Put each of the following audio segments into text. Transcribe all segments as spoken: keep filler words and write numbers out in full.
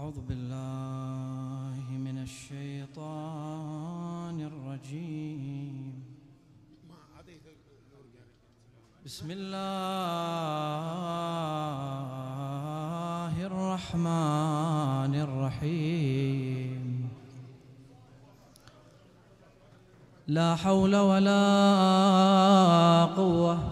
أعوذ بالله من الشيطان الرجيم. بسم الله الرحمن الرحيم. لا حول ولا قوة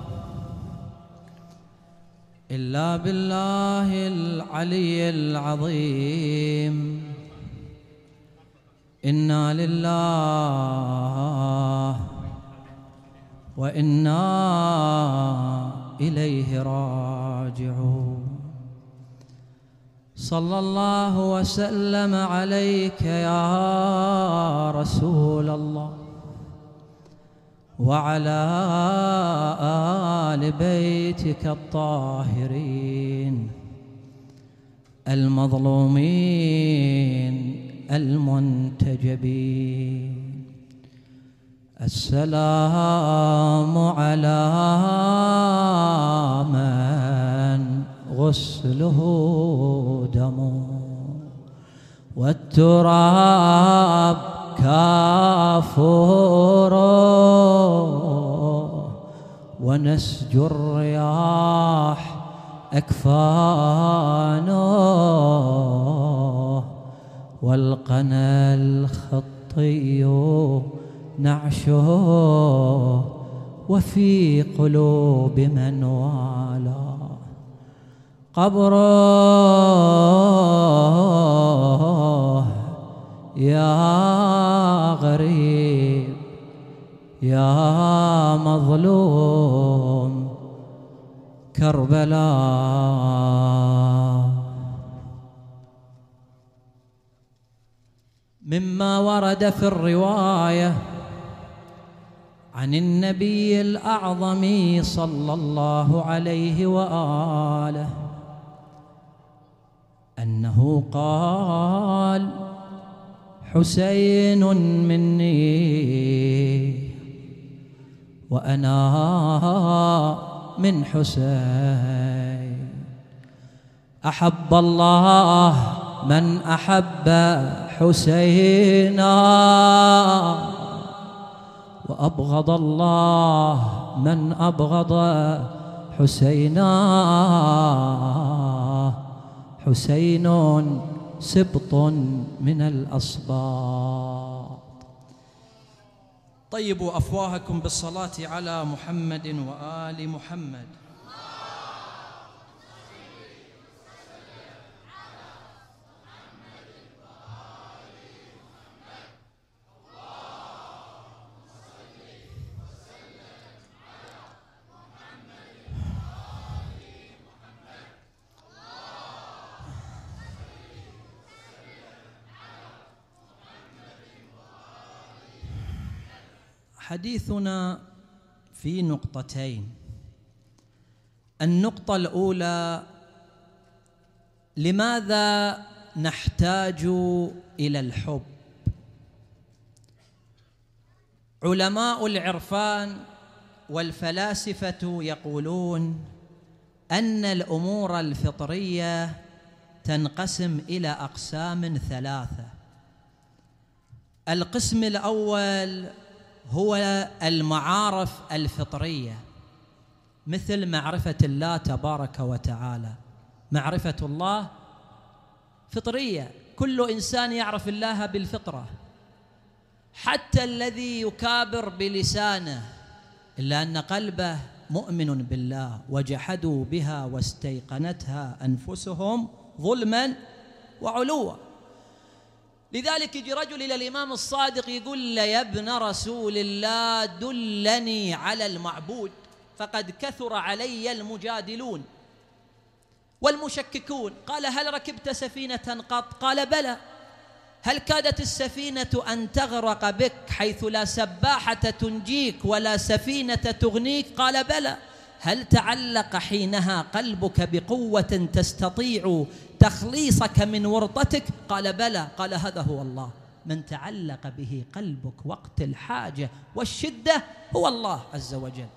إلا بالله العلي العظيم. إنا لله وإنا إليه راجعون. صلى الله وسلم عليك يا رسول الله وعلى آل بيتك الطاهرين المظلومين المنتجبين. السلام على من غسله دم والتراب كافوره ونسج الرياح أكفانه والقنا الخطي نعشه وفي قلوب من والاه قبره يا غريب يا مظلوم كربلاء. مما ورد في الرواية عن النبي الأعظم صلى الله عليه وآله أنه قال: حسين مني وأنا من حسين. أحب الله من أحب حسينا وأبغض الله من أبغض حسينا. حسين سبط من الأسباط. طيبوا أفواهكم بالصلاة على محمد وآل محمد. حديثنا في نقطتين. النقطة الأولى: لماذا نحتاج إلى الحب؟ علماء العرفان والفلاسفة يقولون أن الأمور الفطرية تنقسم إلى أقسام ثلاثة. القسم الأول هو المعارف الفطرية، مثل معرفة الله تبارك وتعالى. معرفة الله فطرية، كل إنسان يعرف الله بالفطرة، حتى الذي يكابر بلسانه إلا أن قلبه مؤمن بالله. وجحدوا بها واستيقنتها أنفسهم ظلما وعلوا. لذلك يجي رجل إلى الإمام الصادق يقول له: يا ابن رسول الله دلني على المعبود، فقد كثر علي المجادلون والمشككون. قال: هل ركبت سفينة قط؟ قال: بلى. هل كادت السفينة أن تغرق بك حيث لا سباحة تنجيك ولا سفينة تغنيك؟ قال: بلى. هل تعلق حينها قلبك بقوة تستطيع تخليصك من ورطتك؟ قال: بلى. قال: هذا هو الله. من تعلق به قلبك وقت الحاجة والشدة هو الله عز وجل.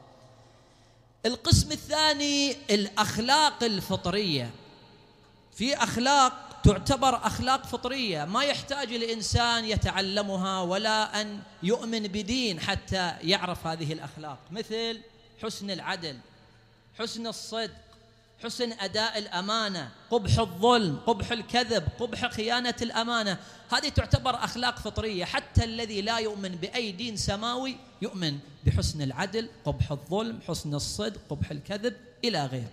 القسم الثاني الأخلاق الفطرية. في أخلاق تعتبر أخلاق فطرية، ما يحتاج الإنسان يتعلمها ولا أن يؤمن بدين حتى يعرف هذه الأخلاق، مثل حسن العدل، حسن الصدق، حسن أداء الأمانة، قبح الظلم، قبح الكذب، قبح خيانة الأمانة. هذه تعتبر أخلاق فطرية، حتى الذي لا يؤمن بأي دين سماوي يؤمن بحسن العدل، قبح الظلم، حسن الصدق، قبح الكذب إلى غيره.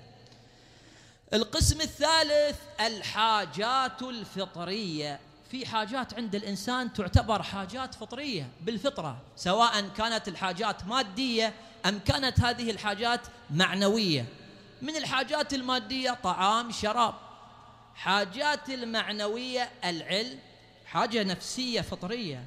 القسم الثالث الحاجات الفطرية. في حاجات عند الإنسان تعتبر حاجات فطرية بالفطرة، سواء كانت الحاجات مادية أم كانت هذه الحاجات معنوية. من الحاجات المادية طعام شراب، حاجات المعنوية العلم، حاجة نفسية فطرية.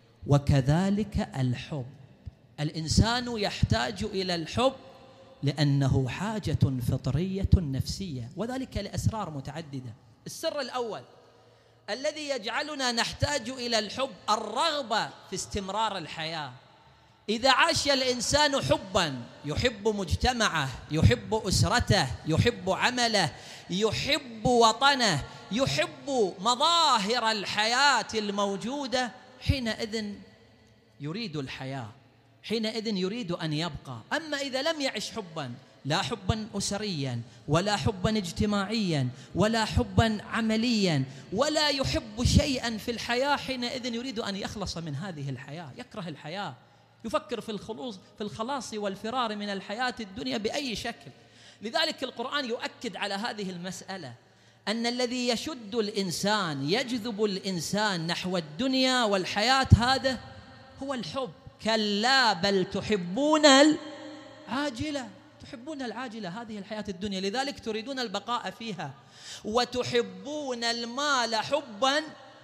وكذلك الحب، الإنسان يحتاج إلى الحب لأنه حاجة فطرية نفسية، وذلك لأسرار متعددة. السر الأول الذي يجعلنا نحتاج إلى الحب الرغبة في استمرار الحياة. إذا عاش الإنسان حباً، يحب مجتمعه، يحب أسرته، يحب عمله، يحب وطنه، يحب مظاهر الحياة الموجودة، حينئذ يريد الحياة، حينئذ يريد أن يبقى. أما إذا لم يعش حباً، لا حباً أسرياً ولا حباً اجتماعياً ولا حباً عملياً ولا يحب شيئاً في الحياة، حينئذ يريد أن يخلص من هذه الحياة، يكره الحياة، يفكر في الخلوص في الخلاص والفرار من الحياة الدنيا بأي شكل. لذلك القرآن يؤكد على هذه المسألة، أن الذي يشد الإنسان يجذب الإنسان نحو الدنيا والحياة هذا هو الحب. كلا بل تحبون العاجلة، تحبون العاجلة، هذه الحياة الدنيا، لذلك تريدون البقاء فيها. وتحبون المال حبا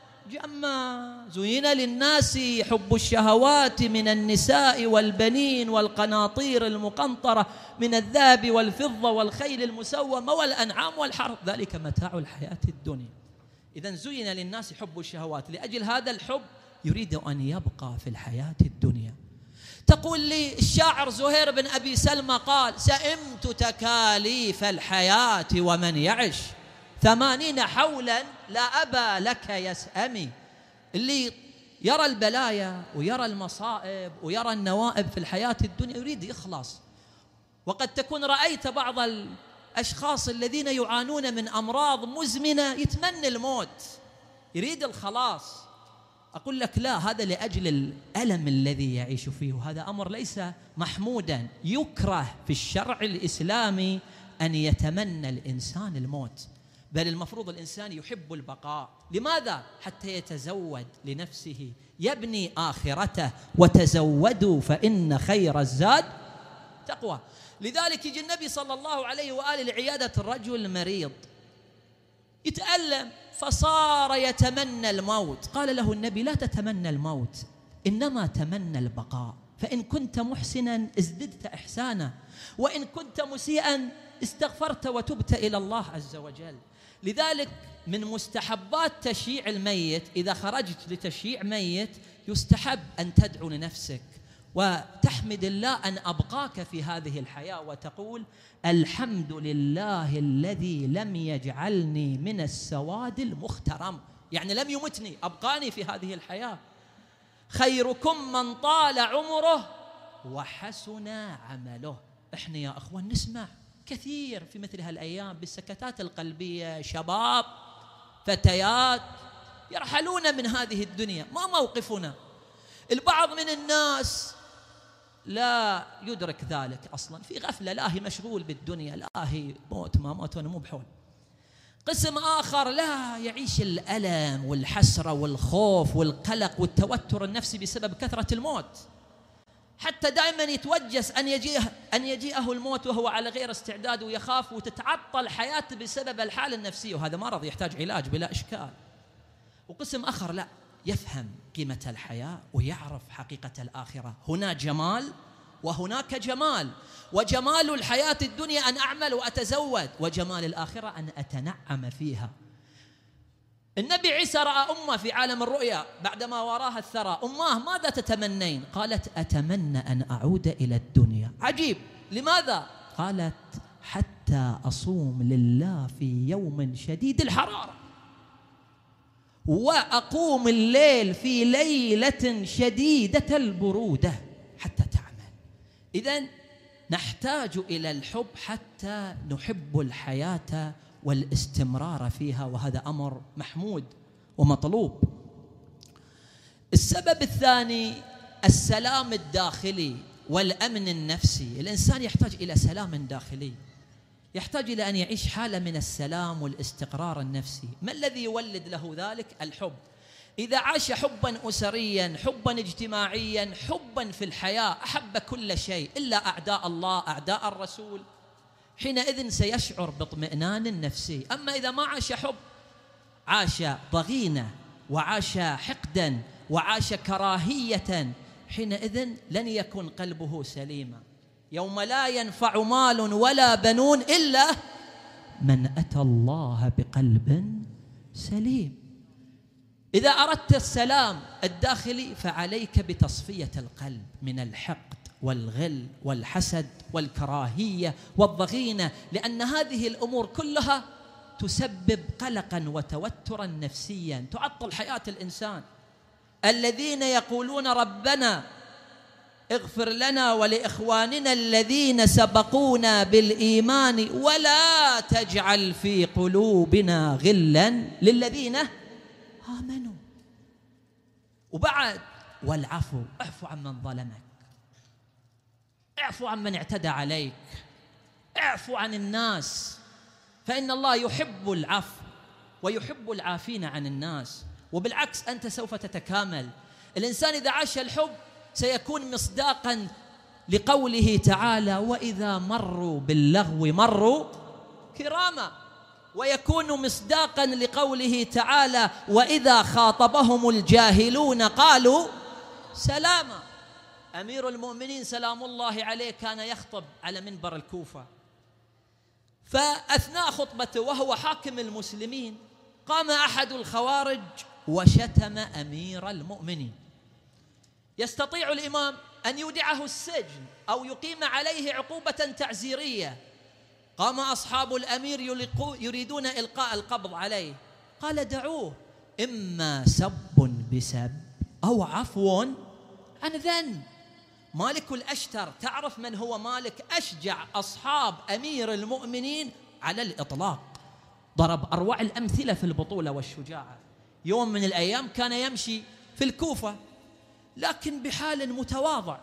جما، زين للناس حب الشهوات من النساء والبنين والقناطير المقنطرة من الذهب والفضة والخيل المسومة والأنعام والحرث، ذلك متاع الحياة الدنيا. إذن زين للناس حب الشهوات، لأجل هذا الحب يريد أن يبقى في الحياة الدنيا. تقول لي الشاعر زهير بن أبي سلمى قال: سئمت تكاليف الحياة ومن يعش ثمانين حولا لا أبا لك يسأمي. اللي يرى البلايا ويرى المصائب ويرى النوائب في الحياة الدنيا يريد يخلص. وقد تكون رأيت بعض الأشخاص الذين يعانون من أمراض مزمنة يتمنى الموت، يريد الخلاص. أقول لك لا، هذا لأجل الألم الذي يعيش فيه، وهذا أمر ليس محمودا. يكره في الشرع الإسلامي أن يتمنى الإنسان الموت، بل المفروض الإنسان يحب البقاء. لماذا؟ حتى يتزود لنفسه، يبني آخرته. وتزودوا فإن خير الزاد تقوى. لذلك يجي النبي صلى الله عليه وآله لعيادة الرجل المريض يتألم، فصار يتمنى الموت. قال له النبي: لا تتمنى الموت، إنما تمنى البقاء، فإن كنت محسنا ازددت إحسانا، وإن كنت مسيئا استغفرت وتبت إلى الله عز وجل. لذلك من مستحبات تشييع الميت، إذا خرجت لتشييع ميت يستحب أن تدعو لنفسك وتحمد الله أن أبقاك في هذه الحياة، وتقول: الحمد لله الذي لم يجعلني من السواد المخترم، يعني لم يمتني، أبقاني في هذه الحياة. خيركم من طال عمره وحسن عمله. إحنا يا أخوان نسمع كثير في مثل هالأيام بالسكتات القلبية شباب فتيات يرحلون من هذه الدنيا. ما موقفنا؟ البعض من الناس لا يدرك ذلك أصلا، في غفلة، لا هي مشغول بالدنيا، لا هي موت ما موت وأنا مو بحول. قسم آخر لا يعيش الألم والحسرة والخوف والقلق والتوتر النفسي بسبب كثرة الموت، حتى دائما يتوجس أن يجيء أن يجيئه الموت وهو على غير استعداد ويخاف، وتتعطل حياته بسبب الحالة النفسية، وهذا مرض يحتاج علاج بلا إشكال. وقسم آخر لا، يفهم قيمة الحياة ويعرف حقيقة الآخرة. هنا جمال وهناك جمال، وجمال الحياة الدنيا أن أعمل وأتزود، وجمال الآخرة أن أتنعم فيها. النبي عيسى رأى أمه في عالم الرؤيا بعدما وراها الثرى. أماه ماذا تتمنين؟ قالت: أتمنى أن أعود إلى الدنيا. عجيب، لماذا؟ قالت: حتى أصوم لله في يوم شديد الحرارة. وأقوم الليل في ليلة شديدة البرودة حتى تعمل. إذن نحتاج إلى الحب حتى نحب الحياة والاستمرار فيها، وهذا أمر محمود ومطلوب. السبب الثاني السلام الداخلي والأمن النفسي. الإنسان يحتاج إلى سلام داخلي، يحتاج إلى أن يعيش حالة من السلام والاستقرار النفسي. ما الذي يولد له ذلك؟ الحب. إذا عاش حبا أسريا، حبا اجتماعيا، حبا في الحياة، أحب كل شيء إلا أعداء الله أعداء الرسول، حينئذ سيشعر باطمئنان نفسي. أما إذا ما عاش حب، عاش ضغينة وعاش حقدا وعاش كراهية، حينئذ لن يكن قلبه سليما. يوم لا ينفع مال ولا بنون إلا من أتى الله بقلب سليم. إذا أردت السلام الداخلي فعليك بتصفية القلب من الحقد والغل والحسد والكراهية والضغينة، لأن هذه الأمور كلها تسبب قلقا وتوترا نفسيا، تعطل حياة الإنسان. الذين يقولون ربنا اغفر لنا ولإخواننا الذين سبقونا بالإيمان ولا تجعل في قلوبنا غلا للذين آمنوا. وبعد والعفو، اعفو عن من ظلمك، اعفو عن من اعتدى عليك، اعفو عن الناس، فإن الله يحب العفو ويحب العافين عن الناس. وبالعكس أنت سوف تتكامل. الإنسان إذا عاش الحب سيكون مصداقا لقوله تعالى وإذا مروا باللغو مروا كراما، ويكون مصداقا لقوله تعالى وإذا خاطبهم الجاهلون قالوا سلاما. أمير المؤمنين سلام الله عليه كان يخطب على منبر الكوفة، فأثناء خطبته وهو حاكم المسلمين قام أحد الخوارج وشتم أمير المؤمنين. يستطيع الإمام أن يودعه السجن أو يقيم عليه عقوبة تعزيرية. قام أصحاب الأمير يريدون إلقاء القبض عليه، قال دعوه، إما سب بسب أو عفو عن ذنب. مالك الأشتر، تعرف من هو مالك؟ أشجع أصحاب أمير المؤمنين على الإطلاق، ضرب أروع الأمثلة في البطولة والشجاعة. يوم من الأيام كان يمشي في الكوفة لكن بحال متواضع،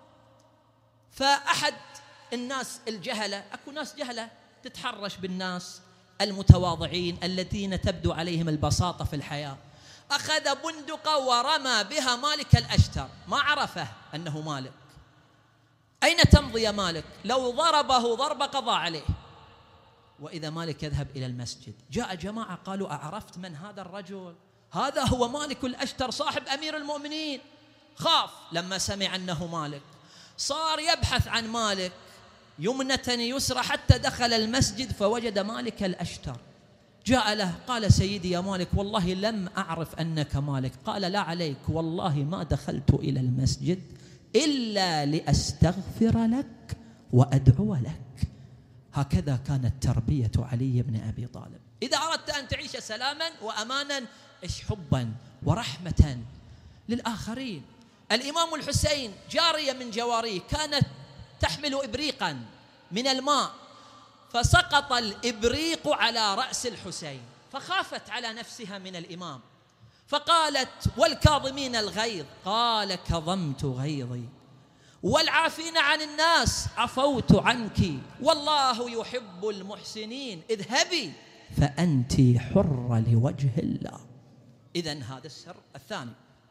فأحد الناس الجهلة، أكو ناس جهلة تتحرش بالناس المتواضعين الذين تبدو عليهم البساطة في الحياة، أخذ بندقة ورمى بها مالك الأشتر، ما عرفه أنه مالك. أين تمضي يا مالك؟ لو ضربه ضربة قضى عليه. وإذا مالك يذهب إلى المسجد، جاء جماعة قالوا أعرفت من هذا الرجل؟ هذا هو مالك الأشتر صاحب أمير المؤمنين. خاف لما سمع أنه مالك، صار يبحث عن مالك يمنة يسرى حتى دخل المسجد فوجد مالك الأشتر. جاء له قال سيدي يا مالك والله لم أعرف أنك مالك. قال لا عليك، والله ما دخلت إلى المسجد إلا لأستغفر لك وأدعو لك. هكذا كانت تربية علي بن أبي طالب. إذا أردت أن تعيش سلاما وأمانا إيش حبا ورحمة للآخرين. الإمام الحسين جارية من جواريه كانت تحمل إبريقا من الماء، فسقط الإبريق على رأس الحسين، فخافت على نفسها من الإمام، فقالت والكاظمين الغيظ، قال كظمت غيظي، والعافين عن الناس عفوت عنك، والله يحب المحسنين، اذهبي فأنت حرة لوجه الله. إذن هذا السر الثاني.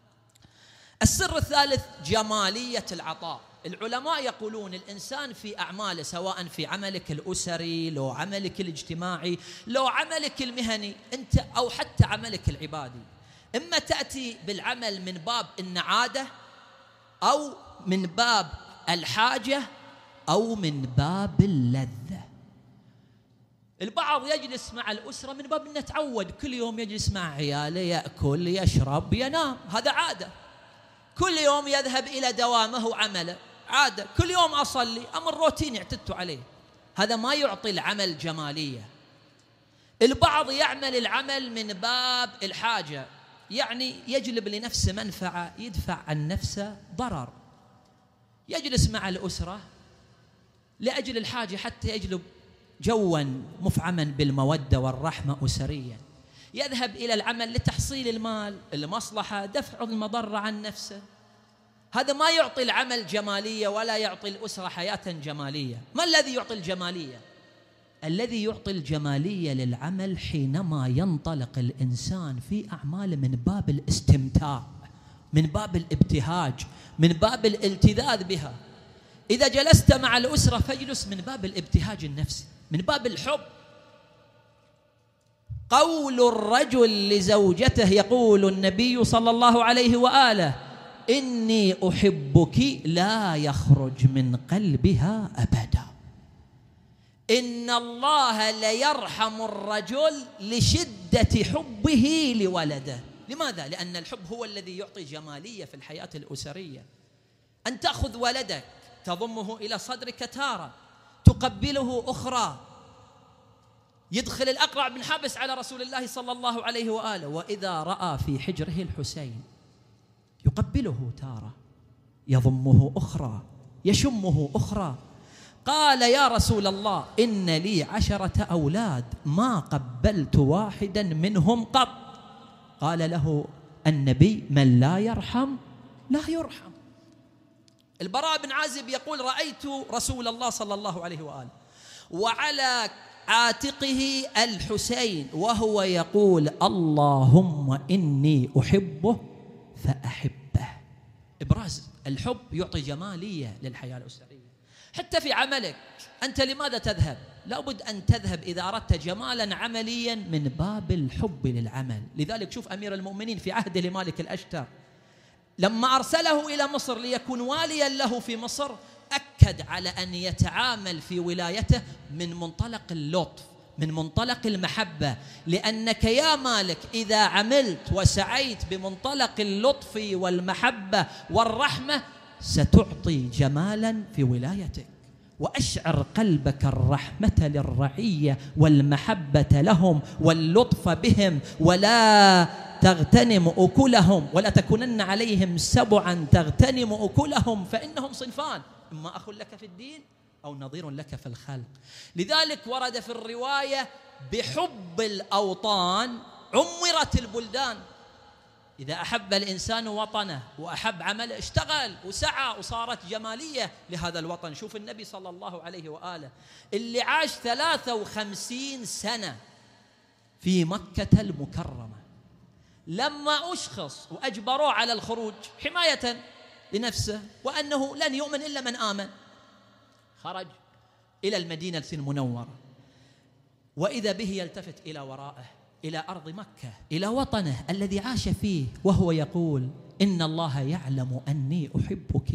السر الثالث جمالية العطاء. العلماء يقولون الإنسان في أعماله، سواء في عملك الأسري، لو عملك الاجتماعي، لو عملك المهني أنت، أو حتى عملك العبادي، إما تأتي بالعمل من باب النعادة أو من باب الحاجة أو من باب اللذة. البعض يجلس مع الأسرة من باب أنه تعود كل يوم يجلس مع عياله، يأكل يشرب ينام، هذا عادة. كل يوم يذهب إلى دوامه وعمله، عادة. كل يوم أصلي، أمر روتين اعتدت عليه. هذا ما يعطي العمل جمالية. البعض يعمل العمل من باب الحاجة، يعني يجلب لنفسه منفعة، يدفع عن نفسه ضرر. يجلس مع الأسرة لأجل الحاجة حتى يجلب جوا مفعما بالمودة والرحمة أسريا. يذهب إلى العمل لتحصيل المال، المصلحة، دفع المضرة عن نفسه. هذا ما يعطي العمل جمالية ولا يعطي الأسرة حياة جمالية. ما الذي يعطي الجمالية؟ الذي يعطي الجمالية للعمل حينما ينطلق الإنسان في أعماله من باب الاستمتاع، من باب الابتهاج، من باب الالتذاذ بها. إذا جلست مع الأسرة فاجلس من باب الابتهاج النفسي، من باب الحب. قول الرجل لزوجته، يقول النبي صلى الله عليه وآله: إني أحبك، لا يخرج من قلبها أبدا. إن الله ليرحم الرجل لشدة حبه لولده. لماذا؟ لأن الحب هو الذي يعطي جمالية في الحياة الأسرية. أن تأخذ ولدك تضمه إلى صدرك تارة، تقبله أخرى. يدخل الأقرع بن حابس على رسول الله صلى الله عليه وآله، وإذا رأى في حجره الحسين يقبله تارة، يضمه أخرى، يشمه أخرى. قال: يا رسول الله، إن لي عشرة أولاد ما قبلت واحدا منهم قط. قال له النبي: من لا يرحم لا يرحم. البراء بن عازب يقول: رأيت رسول الله صلى الله عليه وآله وعلى عاتقه الحسين وهو يقول: اللهم إني أحبه فأحبه. إبراز الحب يعطي جمالية للحياة الأسرية. حتى في عملك، أنت لماذا تذهب؟ لابد أن تذهب إذا أردت جمالا عمليا من باب الحب للعمل. لذلك شوف أمير المؤمنين في عهد لمالك الأشتر لما أرسله إلى مصر ليكون واليا له في مصر، أكد على أن يتعامل في ولايته من منطلق اللطف، من منطلق المحبة. لأنك يا مالك إذا عملت وسعيت بمنطلق اللطف والمحبة والرحمة ستعطي جمالا في ولايتك. وأشعر قلبك الرحمة للرعية والمحبة لهم واللطف بهم، ولا تغتنم أكلهم، ولا تكونن عليهم سبعا تغتنم أكلهم، فإنهم صنفان: إما أخ لك في الدين أو نظير لك في الخلق. لذلك ورد في الرواية: بحب الأوطان عمرت البلدان. إذا أحب الإنسان وطنه وأحب عمله اشتغل وسعى وصارت جمالية لهذا الوطن. شوف النبي صلى الله عليه وآله اللي عاش ثلاثة وخمسين سنة في مكة المكرمة، لما أشخص وأجبروه على الخروج حماية لنفسه وأنه لن يؤمن إلا من آمن، خرج إلى المدينة المنورة، وإذا به يلتفت إلى ورائه إلى أرض مكة، إلى وطنه الذي عاش فيه، وهو يقول: إن الله يعلم أني أحبك،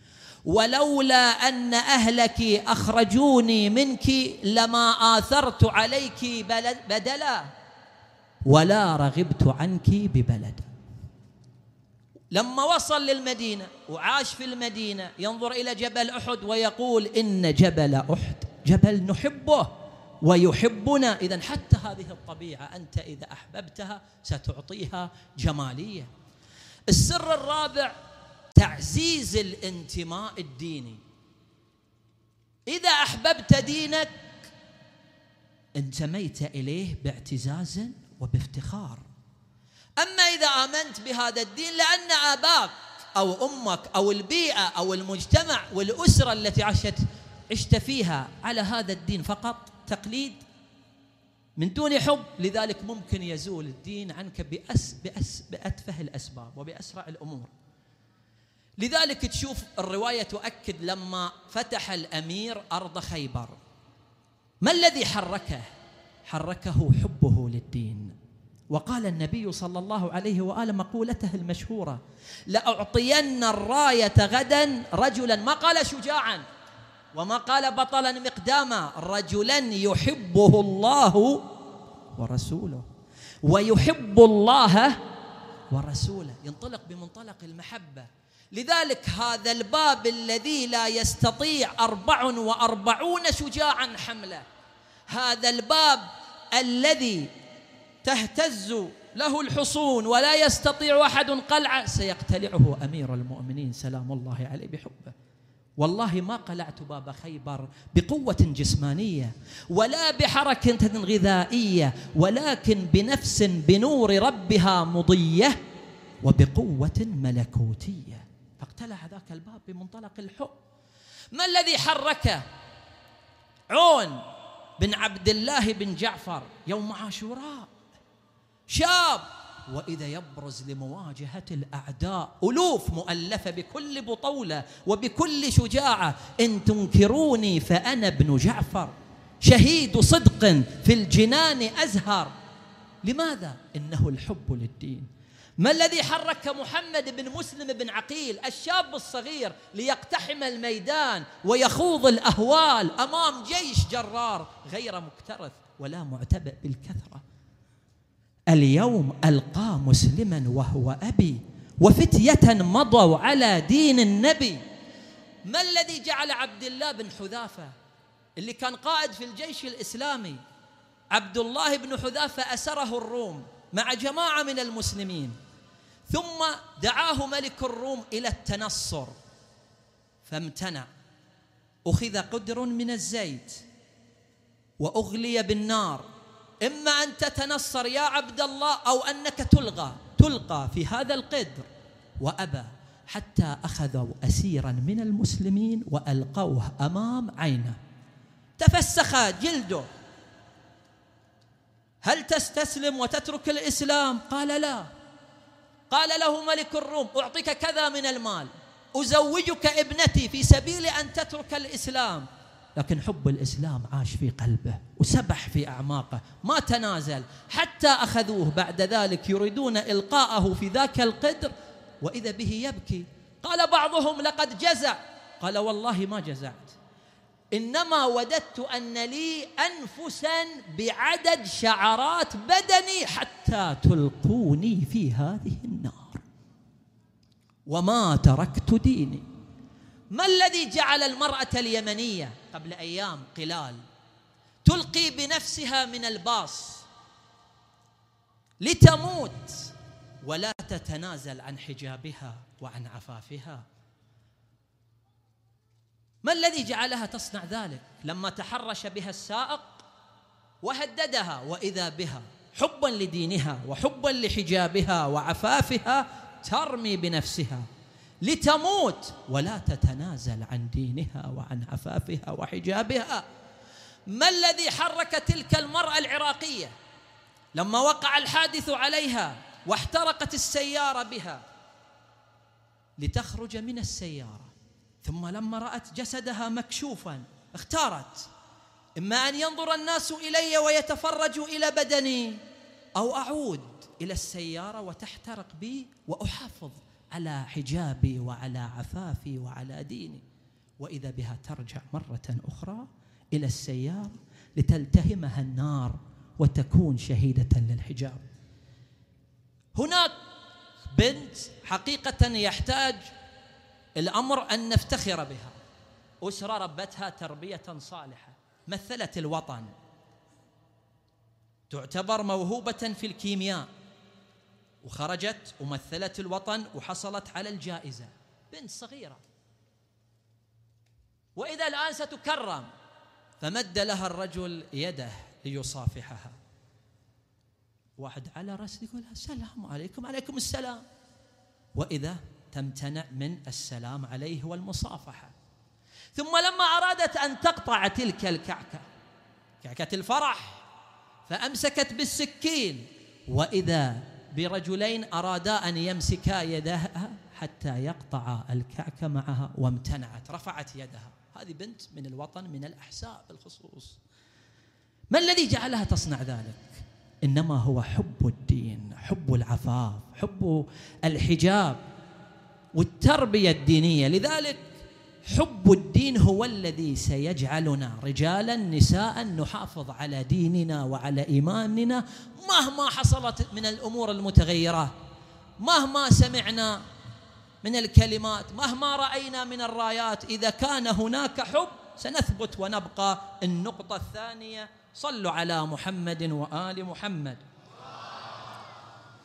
ولولا أن أهلك أخرجوني منك لما آثرت عليك بدلا ولا رغبت عنك ببلد. لما وصل للمدينة وعاش في المدينة ينظر إلى جبل أحد ويقول: إن جبل أحد جبل نحبه ويحبنا. إذن حتى هذه الطبيعة أنت إذا أحببتها ستعطيها جمالية. السر الرابع تعزيز الانتماء الديني. إذا أحببت دينك انتميت إليه باعتزاز وبافتخار. أما إذا آمنت بهذا الدين لأن آباك أو أمك أو البيئة أو المجتمع والأسرة التي عشت عشت فيها على هذا الدين فقط تقليد من دون حب، لذلك ممكن يزول الدين عنك بأس بأس بأتفه الأسباب وبأسرع الأمور. لذلك تشوف الرواية تؤكد لما فتح الأمير أرض خيبر ما الذي حركه؟ حركه حبه للدين. وقال النبي صلى الله عليه وآله مقولته المشهورة: لأعطين الراية غدا رجلا، ما قال شجاعا وما قال بطلا مقداما، رجلا يحبه الله ورسوله ويحب الله ورسوله، ينطلق بمنطلق المحبة. لذلك هذا الباب الذي لا يستطيع أربع وأربعون شجاعا حمله، هذا الباب الذي تهتز له الحصون ولا يستطيع أحد قلعه، سيقتلعه أمير المؤمنين سلام الله عليه بحبه. والله ما قلعت باب خيبر بقوة جسمانية ولا بحركة غذائية، ولكن بنفس بنور ربها مضية وبقوة ملكوتية، فاقتلع ذاك الباب بمنطلق الحب. ما الذي حرك عون بن عبد الله بن جعفر يوم عاشوراء؟ شاب، وإذا يبرز لمواجهة الأعداء ألوف مؤلفة بكل بطولة وبكل شجاعة. إن تنكروني فأنا ابن جعفر شهيد صدق في الجنان أزهر. لماذا؟ إنه الحب للدين. ما الذي حرك محمد بن مسلم بن عقيل الشاب الصغير ليقتحم الميدان ويخوض الأهوال أمام جيش جرار غير مكترث ولا معتبئ بالكثرة؟ اليوم ألقى مسلما وهو أبي، وفتية مضوا على دين النبي. ما الذي جعل عبد الله بن حذافة اللي كان قائد في الجيش الإسلامي، عبد الله بن حذافة أسره الروم مع جماعة من المسلمين، ثم دعاه ملك الروم إلى التنصر فامتنع، أخذ قدر من الزيت وأغلي بالنار، إما أن تتنصر يا عبد الله أو أنك تلغى تلقى في هذا القدر، وأبى، حتى أخذوا أسيرا من المسلمين وألقوه أمام عينه، تفسخ جلده. هل تستسلم وتترك الإسلام؟ قال لا. قال له ملك الروم أعطيك كذا من المال، أزوجك ابنتي في سبيل أن تترك الإسلام. لكن حب الإسلام عاش في قلبه وسبح في أعماقه، ما تنازل حتى أخذوه بعد ذلك يريدون إلقاءه في ذاك القدر، وإذا به يبكي. قال بعضهم لقد جزع، قال والله ما جزعت، إنما وددت أن لي أنفسا بعدد شعرات بدني حتى تلقوني في هذه النار وما تركت ديني. ما الذي جعل المرأة اليمنية قبل أيام قلال تلقي بنفسها من الباص لتموت ولا تتنازل عن حجابها وعن عفافها؟ ما الذي جعلها تصنع ذلك؟ لما تحرش بها السائق وهددها، وإذا بها حبا لدينها وحبا لحجابها وعفافها ترمي بنفسها لتموت ولا تتنازل عن دينها وعن عفافها وحجابها. ما الذي حرك تلك المرأة العراقية لما وقع الحادث عليها واحترقت السيارة بها لتخرج من السيارة، ثم لما رأت جسدها مكشوفا اختارت إما أن ينظر الناس إلي ويتفرجوا إلى بدني، أو أعود إلى السيارة وتحترق بي وأحافظ على حجابي وعلى عفافي وعلى ديني. وإذا بها ترجع مرة أخرى إلى السيارة لتلتهمها النار وتكون شهيدة للحجاب. هناك بنت حقيقة يحتاج الأمر أن نفتخر بها، أسرة ربتها تربية صالحة، مثلت الوطن، تعتبر موهوبة في الكيمياء، وخرجت ومثلت الوطن وحصلت على الجائزة، بنت صغيرة، وإذا الآن ستكرم، فمد لها الرجل يده ليصافحها، واحد على رأسه يقول السلام عليكم. عليكم السلام، وإذا تمتنع من السلام عليه والمصافحة. ثم لما أرادت أن تقطع تلك الكعكة، كعكة الفرح، فأمسكت بالسكين، وإذا برجلين أرادا أن يمسكا يدها حتى يقطع الكعكة معها، وامتنعت، رفعت يدها. هذه بنت من الوطن، من الأحساء بالخصوص. ما الذي جعلها تصنع ذلك؟ إنما هو حب الدين، حب العفاف، حب الحجاب والتربية الدينية. لذلك حب الدين هو الذي سيجعلنا رجالا نساء نحافظ على ديننا وعلى إيماننا مهما حصلت من الأمور المتغيرات، مهما سمعنا من الكلمات، مهما رأينا من الرايات. إذا كان هناك حب سنثبت ونبقى. النقطة الثانية: صلوا على محمد وآل محمد.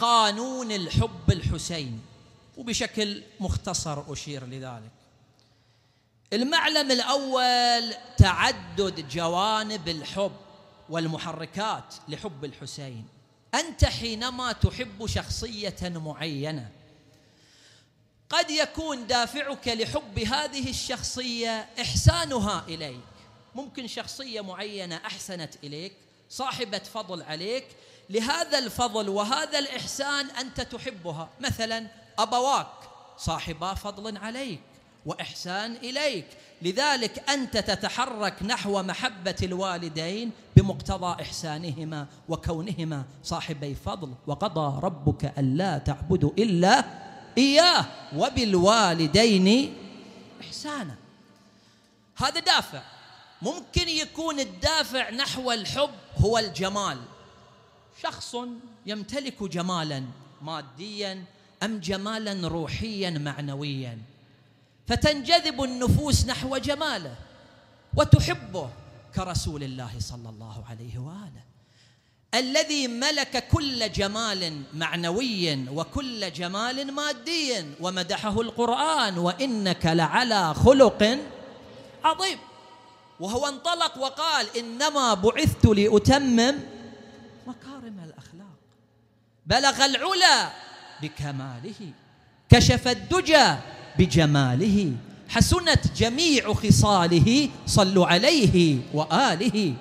قانون الحب الحسيني، وبشكل مختصر أشير لذلك. المعلم الأول تعدد جوانب الحب والمحركات لحب الحسين. أنت حينما تحب شخصية معينة قد يكون دافعك لحب هذه الشخصية إحسانها إليك. ممكن شخصية معينة أحسنت إليك، صاحبة فضل عليك، لهذا الفضل وهذا الإحسان أنت تحبها. مثلا أبواك صاحبا فضل عليك وإحسان إليك، لذلك أنت تتحرك نحو محبة الوالدين بمقتضى إحسانهما وكونهما صاحبي فضل. وقضى ربك ألا تعبدوا إلا إياه وبالوالدين إحسانا. هذا دافع. ممكن يكون الدافع نحو الحب هو الجمال، شخص يمتلك جمالا ماديا أم جمالا روحيا معنويا، فتنجذب النفوس نحو جماله وتحبه، كرسول الله صلى الله عليه وآله الذي ملك كل جمال معنوي وكل جمال مادي، ومدحه القرآن وإنك لعلى خلق عظيم. وهو انطلق وقال إنما بعثت لأتمم مكارم الأخلاق. بلغ العلا بكماله، كشف الدجى بجماله، حسنت جميع خصاله، صلوا عليه وآله.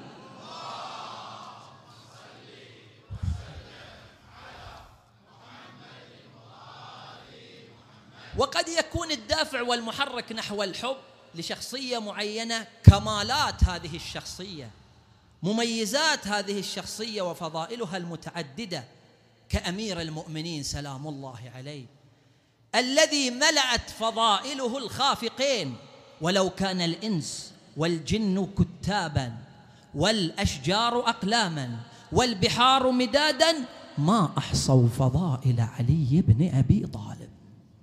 وقد يكون الدافع والمحرك نحو الحب لشخصية معينة كمالات هذه الشخصية، مميزات هذه الشخصية وفضائلها المتعددة، كأمير المؤمنين سلام الله عليه الذي ملأت فضائله الخافقين. ولو كان الإنس والجن كتابا والأشجار أقلاما والبحار مدادا ما أحصوا فضائل علي بن أبي طالب.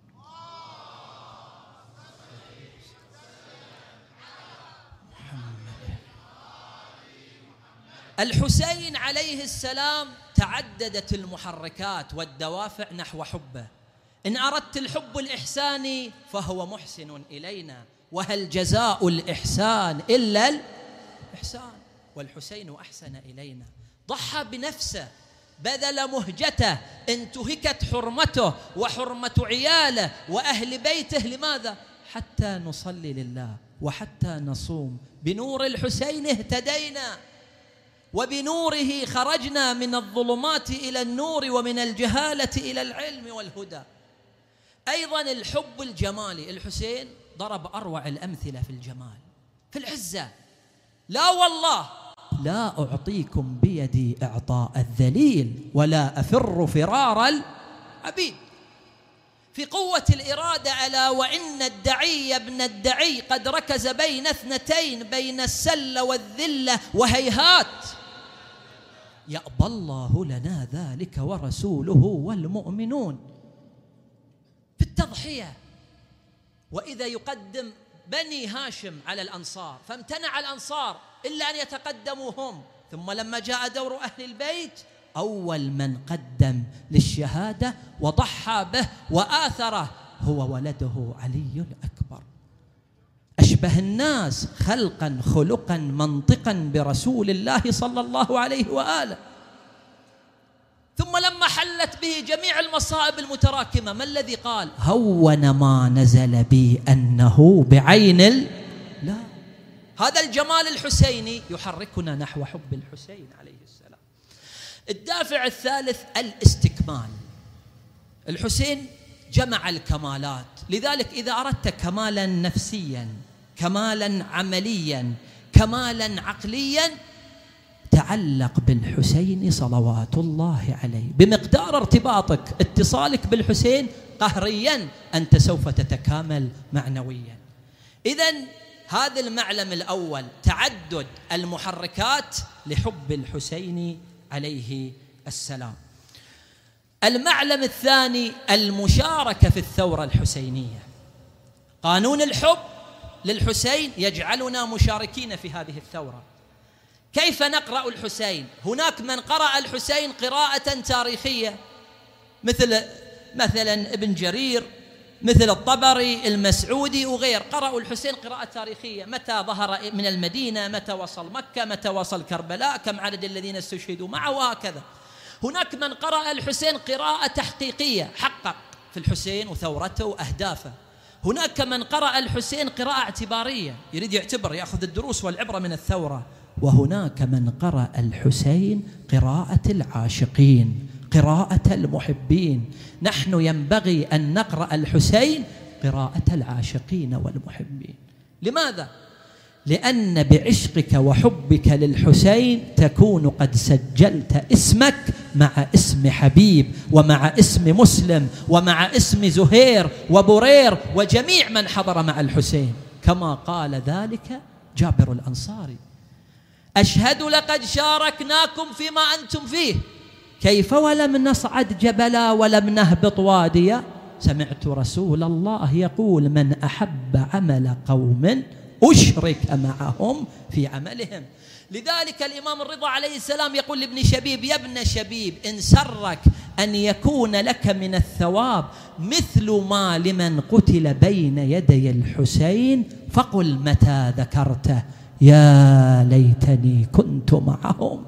الحسين عليه السلام تعددت المحركات والدوافع نحو حبه. إن أردت الحب الإحساني فهو محسن إلينا، وهل جزاء الإحسان إلا الإحسان؟ والحسين أحسن إلينا، ضحى بنفسه، بذل مهجته، انتهكت حرمته وحرمة عياله وأهل بيته. لماذا؟ حتى نصلي لله وحتى نصوم. بنور الحسين اهتدينا، وبنوره خرجنا من الظلمات إلى النور ومن الجهالة إلى العلم والهدى. أيضا الحب الجمالي، الحسين ضرب أروع الأمثلة في الجمال، في العزة. لا والله لا أعطيكم بيدي إعطاء الذليل ولا أفر فرار العبيد. في قوة الإرادة ألا وإن الدعي ابن الدعي قد ركز بين اثنتين، بين السلة والذلة وهيهات. يأبى الله لنا ذلك ورسوله والمؤمنون في التضحية. وإذا يقدم بني هاشم على الأنصار فامتنع الأنصار إلا أن يتقدموا هم، ثم لما جاء دور أهل البيت أول من قدم للشهادة وضحى به وآثره هو ولده علي الأكبر، أشبه الناس خلقا خلقا منطقا برسول الله صلى الله عليه وآله. ثم لما حلت به جميع المصائب المتراكمة ما الذي قال؟ هون ما نزل بي أنه بعين ال... لا. هذا الجمال الحسيني يحركنا نحو حب الحسين عليه السلام. الدافع الثالث الاستكمال. الحسين جمع الكمالات، لذلك إذا أردت كمالا نفسيا، كمالا عمليا، كمالا عقليا، تعلق بالحسين صلوات الله عليه. بمقدار ارتباطك اتصالك بالحسين قهريا أنت سوف تتكامل معنويا. إذن هذا المعلم الأول تعدد المحركات لحب الحسين عليه السلام. المعلم الثاني المشاركة في الثورة الحسينية. قانون الحب للحسين يجعلنا مشاركين في هذه الثورة. كيف نقرأ الحسين؟ هناك من قرأ الحسين قراءة تاريخية، مثل مثلا ابن جرير، مثل الطبري، المسعودي وغير، قرأوا الحسين قراءة تاريخية، متى ظهر من المدينة، متى وصل مكة، متى وصل كربلاء، كم عدد الذين استشهدوا معه، وهكذا. هناك من قرأ الحسين قراءة تحقيقية، حقق في الحسين وثورته وأهدافه. هناك من قرأ الحسين قراءة اعتبارية، يريد يعتبر، يأخذ الدروس والعبرة من الثورة. وهناك من قرأ الحسين قراءة العاشقين، قراءة المحبين. نحن ينبغي أن نقرأ الحسين قراءة العاشقين والمحبين. لماذا؟ لأن بعشقك وحبك للحسين تكون قد سجلت اسمك مع اسم حبيب، ومع اسم مسلم، ومع اسم زهير وبرير وجميع من حضر مع الحسين، كما قال ذلك جابر الأنصاري: أشهد لقد شاركناكم فيما أنتم فيه، كيف ولم نصعد جبلا ولم نهبط واديا، سمعت رسول الله يقول: من أحب عمل قوم أشرك معهم في عملهم. لذلك الإمام الرضا عليه السلام يقول لابن شبيب: يا ابن شبيب، إن سرك أن يكون لك من الثواب مثل ما لمن قتل بين يدي الحسين فقل متى ذكرته: يا ليتني كنت معهم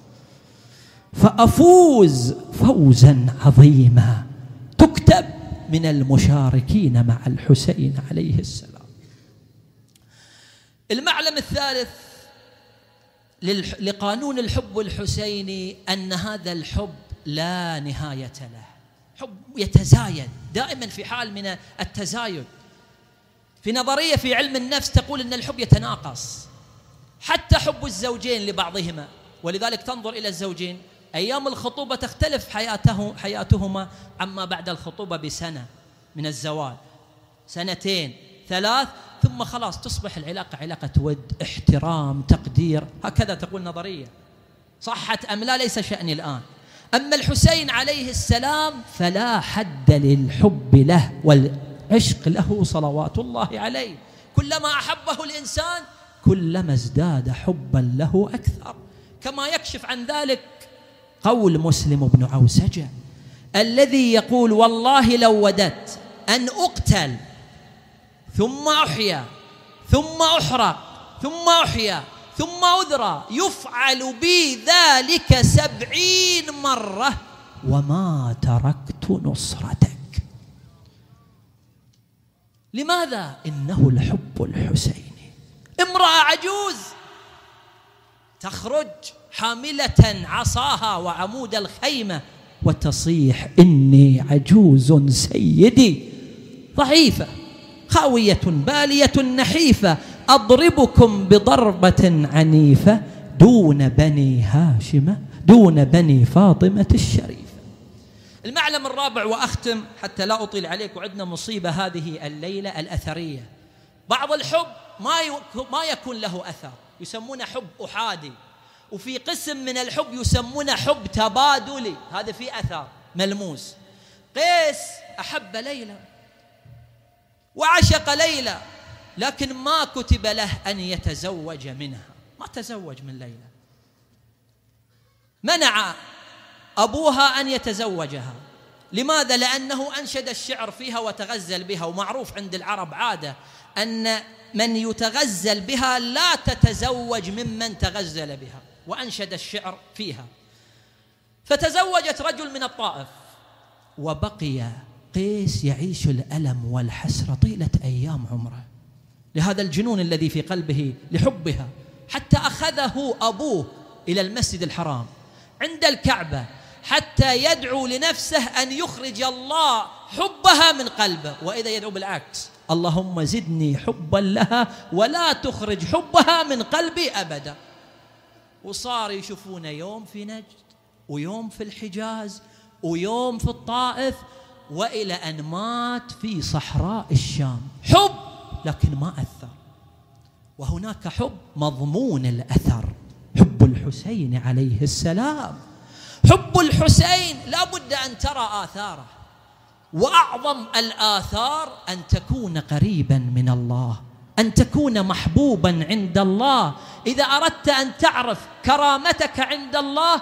فأفوز فوزا عظيما تكتب من المشاركين مع الحسين عليه السلام. المعلم الثالث لقانون الحب الحسيني أن هذا الحب لا نهاية له، حب يتزايد دائما، في حال من التزايد. في نظرية في علم النفس تقول أن الحب يتناقص، حتى حب الزوجين لبعضهما. ولذلك تنظر إلى الزوجين أيام الخطوبة تختلف حياته حياتهما عما بعد الخطوبة بسنة من الزواج، سنتين، ثلاث، ثم خلاص تصبح العلاقة علاقة ود، احترام، تقدير، هكذا تقول نظرية. صحت أم لا ليس شأني الآن. أما الحسين عليه السلام فلا حد للحب له والعشق له صلوات الله عليه، كلما أحبه الإنسان كلما ازداد حبا له أكثر، كما يكشف عن ذلك قول مسلم بن عوسجة الذي يقول: والله لو وددت أن أقتل ثم أحيا ثم أحرق ثم أحيا ثم أذرى يفعل بي ذلك سبعين مرة وما تركت نصرتك. لماذا؟ إنه الحب الحسيني. امرأة عجوز تخرج حاملة عصاها وعمود الخيمة وتصيح: إني عجوز سيدي ضعيفة خاوية بالية نحيفة، أضربكم بضربة عنيفة دون بني هاشم دون بني فاطمة الشريفة. المعلم الرابع وأختم حتى لا أطيل عليك، وعندنا مصيبة هذه الليلة الأثرية. بعض الحب ما ما يكون له أثر، يسمونه حب أحادي، وفي قسم من الحب يسمونه حب تبادلي، هذا فيه أثر ملموس. قيس أحب ليلى وعشق ليلى، لكن ما كتب له أن يتزوج منها، ما تزوج من ليلى، منع أبوها أن يتزوجها. لماذا؟ لأنه أنشد الشعر فيها وتغزل بها، ومعروف عند العرب عادة أن من يتغزل بها لا تتزوج ممن تغزل بها، وأنشد الشعر فيها. فتزوجت رجل من الطائف، وبقي قيس يعيش الألم والحسرة طيلة أيام عمره لهذا الجنون الذي في قلبه لحبها، حتى أخذه أبوه إلى المسجد الحرام عند الكعبة حتى يدعو لنفسه أن يخرج الله حبها من قلبه، وإذا يدعو بالعكس: اللهم زدني حبا لها ولا تخرج حبها من قلبي أبدا. وصار يشوفون يوم في نجد ويوم في الحجاز ويوم في الطائف، وإلى أن مات في صحراء الشام. حب لكن ما أثر. وهناك حب مضمون الأثر، حب الحسين عليه السلام. حب الحسين لا بد أن ترى آثاره، وأعظم الآثار أن تكون قريبا من الله، أن تكون محبوبا عند الله. إذا أردت أن تعرف كرامتك عند الله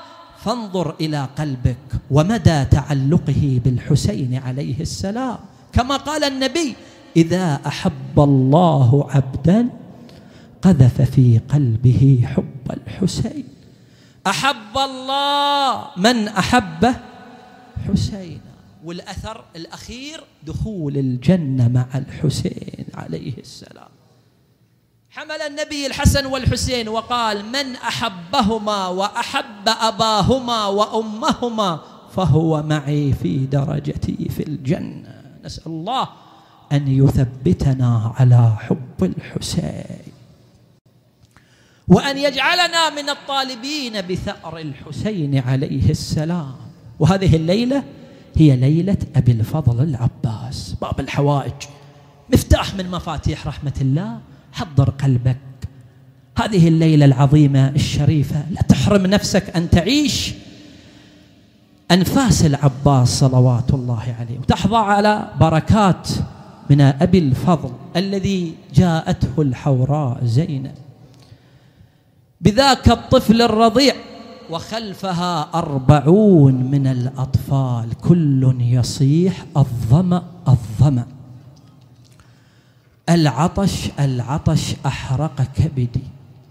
فانظر إلى قلبك ومدى تعلقه بالحسين عليه السلام، كما قال النبي: إذا أحب الله عبدا قذف في قلبه حب الحسين. أحب الله من أحبه حسين. والأثر الأخير دخول الجنة مع الحسين عليه السلام. حمل النبي الحسن والحسين وقال: من أحبهما وأحب أباهما وأمهما فهو معي في درجتي في الجنة. نسأل الله أن يثبتنا على حب الحسين، وأن يجعلنا من الطالبين بثأر الحسين عليه السلام. وهذه الليلة هي ليلة أبي الفضل العباس، باب الحوائج، مفتاح من مفاتيح رحمة الله. حضر قلبك هذه الليلة العظيمة الشريفة، لا تحرم نفسك أن تعيش أنفاس العباس صلوات الله عليه، وتحظى على بركات من أبي الفضل الذي جاءته الحوراء زينب بذاك الطفل الرضيع، وخلفها أربعون من الأطفال كل يصيح: الظمأ الظمأ، العطش العطش أحرق كبدي.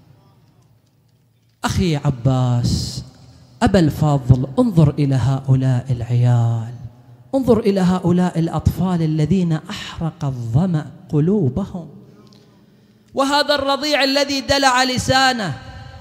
أخي عباس، أبا الفضل، انظر إلى هؤلاء العيال، انظر إلى هؤلاء الأطفال الذين أحرق الظمأ قلوبهم، وهذا الرضيع الذي دلع لسانه،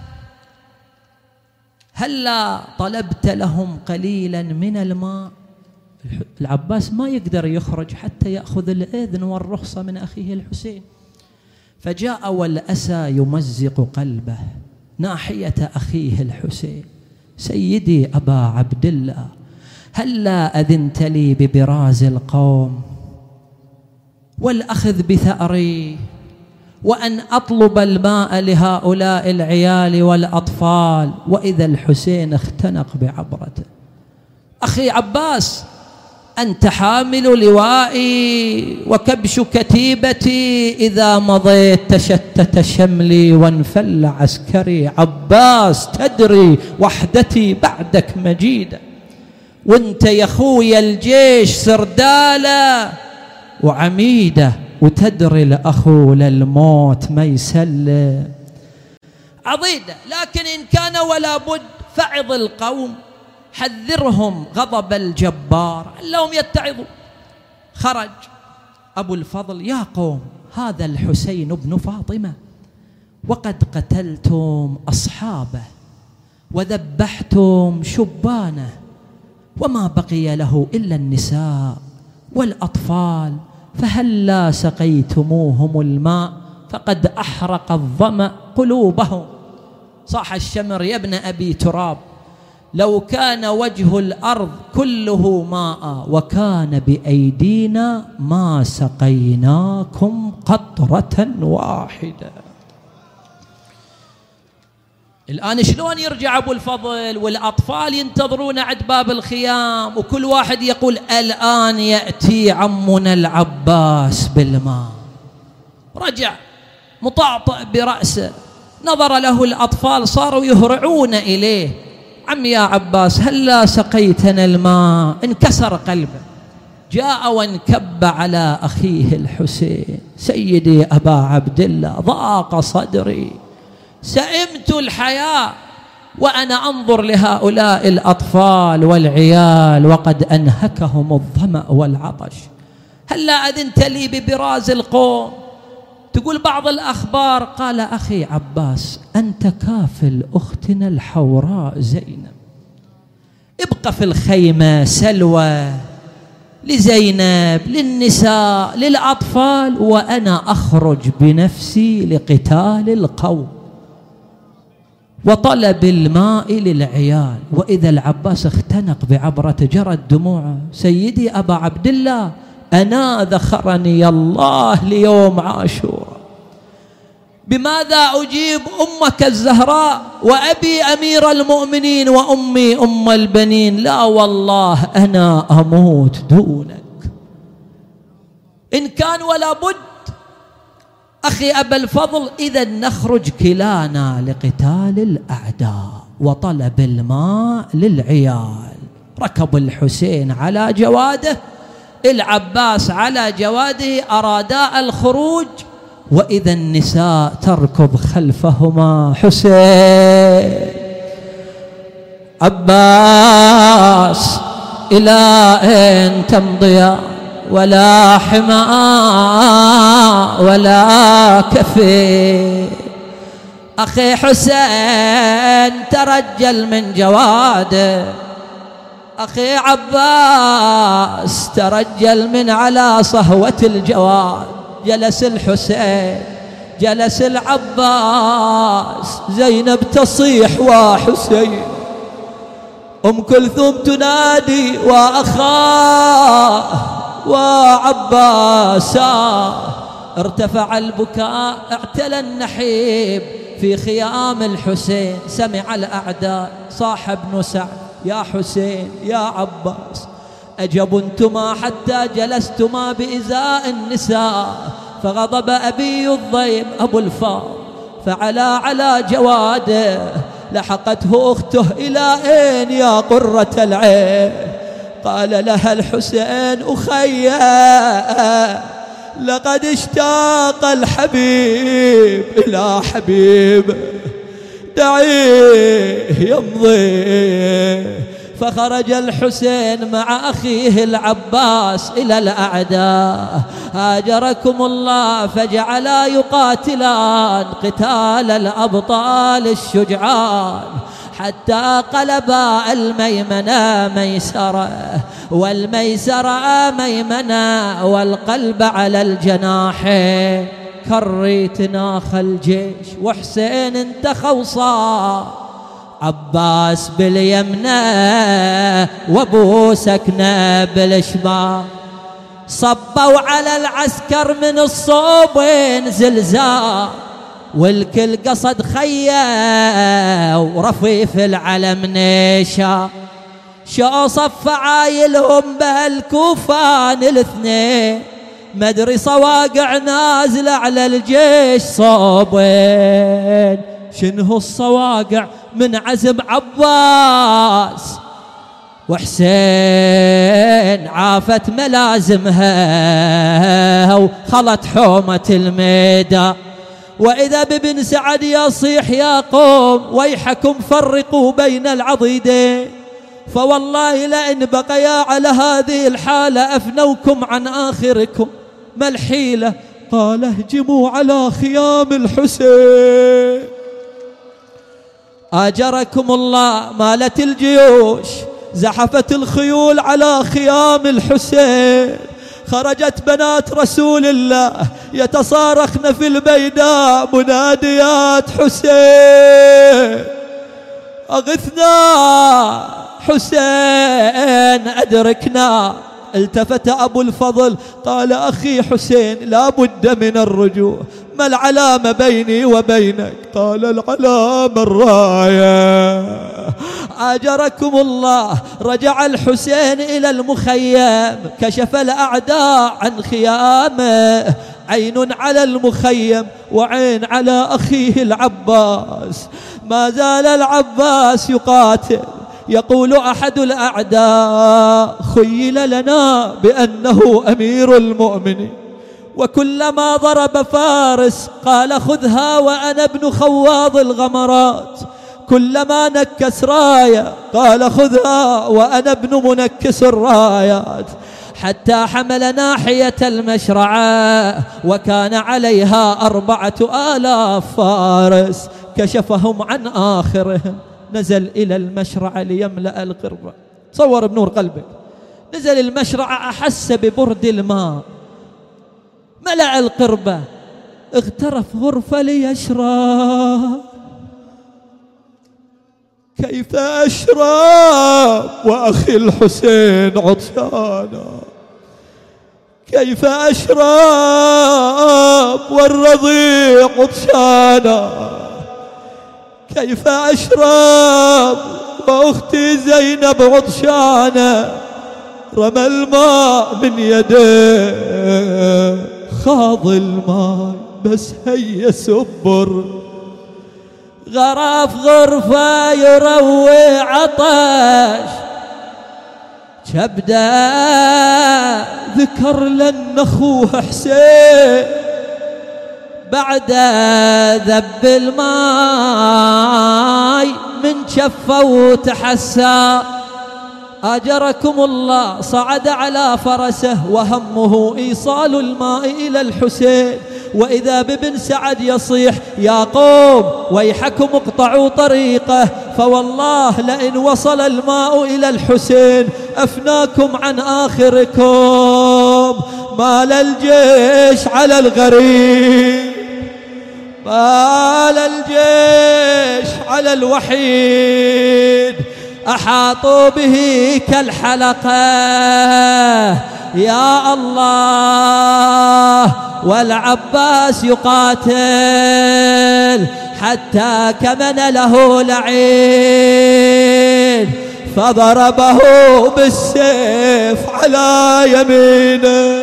هلا طلبت لهم قليلا من الماء؟ العباس ما يقدر يخرج حتى يأخذ الإذن والرخصة من أخيه الحسين، فجاء والأسى يمزق قلبه ناحية أخيه الحسين: سيدي أبا عبد الله، هلا أذنت لي ببراز القوم والأخذ بثأري، وأن أطلب الماء لهؤلاء العيال والأطفال، وإذا الحسين اختنق بعبرته. أخي عباس، أنت حامل لوائي وكبش كتيبتي، إذا مضيت تشتت شملي وانفل عسكري. عباس، تدري وحدتي بعدك مجيدة، وانت يا خويا الجيش سردالة وعميدة، وتدري الأخو للموت ما يسلم. عضيدة، لكن إن كان ولا بد فعظ القوم، حذرهم غضب الجبار لهم يتعظوا. خرج أبو الفضل: يا قوم، هذا الحسين بن فاطمة، وقد قتلتم أصحابه وذبحتم شبانه، وما بقي له إلا النساء والأطفال، فهلا سقيتموهم الماء فقد أحرق الظمأ قلوبهم. صاح الشمر: يا ابن أبي تراب، لو كان وجه الأرض كله ماء وكان بأيدينا ما سقيناكم قطرة واحدة. الآن شلون يرجع أبو الفضل والأطفال ينتظرون عند باب الخيام، وكل واحد يقول: الآن يأتي عمنا العباس بالماء. رجع مطعطع برأسه، نظر له الأطفال صاروا يهرعون إليه: عم يا عباس، هلا سقيتنا الماء. انكسر قلبه، جاء وانكب على أخيه الحسين: سيدي أبا عبد الله، ضاق صدري، سئمت الحياة وأنا أنظر لهؤلاء الأطفال والعيال وقد أنهكهم الظمأ والعطش، هلا أذنت لي ببراز القوم؟ تقول بعض الأخبار: قال أخي عباس، أنت كافل أختنا الحوراء زينب، ابقى في الخيمة سلوى لزينب، للنساء، للأطفال، وأنا أخرج بنفسي لقتال القوم وطلب الماء للعيال. وإذا العباس اختنق بعبرته، جرت دموعه: سيدي أبا عبد الله، أنا ذخرني الله ليوم عاشوراء، بماذا أجيب أمك الزهراء وأبي أمير المؤمنين وأمي أم البنين؟ لا والله أنا أموت دونك. إن كان ولا بد أخي أبا الفضل، إذا نخرج كلانا لقتال الأعداء. وطلب الماء للعيال. ركب الحسين على جواده، العباس على جواده، أرادا الخروج، وإذا النساء تركض خلفهما. حسين، عباس، إلى أين تمضيا؟ ولا حماء ولا كفي. أخي حسين ترجل من جواده، أخي عباس ترجل من على صهوة الجواد. جلس الحسين، جلس العباس، زينب تصيح وحسين، أم كلثوم تنادي وأخاه وعباسا. ارتفع البكاء، اعتلى النحيب في خيام الحسين. سمع الأعداء، صاح ابن سعد: يا حسين يا عباس، أجبنتما حتى جلستما بإزاء النساء، فغضب أبي الضيم أبو الفاضل فعلى على جواده. لحقته أخته: إلى أين يا قرة العين؟ قال لها الحسين: أخيا، لقد اشتاق الحبيب إلى حبيب، دعيه يمضي. فخرج الحسين مع أخيه العباس إلى الأعداء، هاجركم الله، فجعلا يقاتلان قتال الأبطال الشجعان، حتى قلبا الميمنة ميسرة والميسرة ميمنة، والقلب على الجناحين. كريت ناخ الجيش وحسين انتخى وصار، عباس باليمنى وابو سكنة بالشمال. صبوا على العسكر من الصوبين زلزال، والكل قصد خيا ورفيف العلم نيشا. شو صف عايلهم بهالكوفان الاثنين، مدري صواقع نازلة على الجيش صوبين. شنه الصواقع؟ من عزم عباس، وحسين عافت ملازمها وخلت حومة الميدان. وإذا بابن سعد يصيح: يا قوم ويحكم فرقوا بين العضيدين، فوالله لئن بقيا على هذه الحالة أفنوكم عن آخركم. ما الحيلة؟ قال: اهجموا على خيام الحسين. آجركم الله، مالت الجيوش، زحفت الخيول على خيام الحسين. خرجت بنات رسول الله يتصارخن في البيداء مناديات: حسين أغثنا، حسين أدركنا. التفت أبو الفضل قال: أخي حسين لا بد من الرجوع، ما العلامة بيني وبينك؟ قال: العلامة الراية. آجركم الله، رجع الحسين إلى المخيم، كشف الأعداء عن خيامه، عين على المخيم وعين على أخيه العباس. ما زال العباس يقاتل. يقول أحد الأعداء: خيل لنا بأنه أمير المؤمنين، وكلما ضرب فارس قال: خذها وأنا ابن خواض الغمرات. كلما نكس راية قال: خذها وأنا ابن منكس الرايات. حتى حمل ناحية المشرعة وكان عليها أربعة آلاف فارس، كشفهم عن آخرهم. نزل إلى المشرعة ليملأ القربة. تصور بنور قلبك، نزل المشرعة أحس ببرد الماء، ملأ القربة، اغترف غرفة ليشرب. كيف أشرب وأخي الحسين عطشانا؟ كيف أشرب والرضيع عطشانا؟ كيف أشرب وأختي زينب عطشانة؟ رمى الماء من يديه، خاض الماء بس هي سبر. غرف غرفة يروي عطش كبده ذكر لن أخوه حسين بعد ذب الماي من شفه وتحسى أجركم الله. صعد على فرسه وهمه إيصال الماء إلى الحسين، وإذا بابن سعد يصيح يا قوم ويحكم اقطعوا طريقه، فوالله لئن وصل الماء إلى الحسين أفناكم عن آخركم. مال الجيش على الغريب، مال الجيش على الوحيد، أحاطوا به كالحلقة يا الله. والعباس يقاتل حتى كمن له لعين، فضربه بالسيف على يمينه.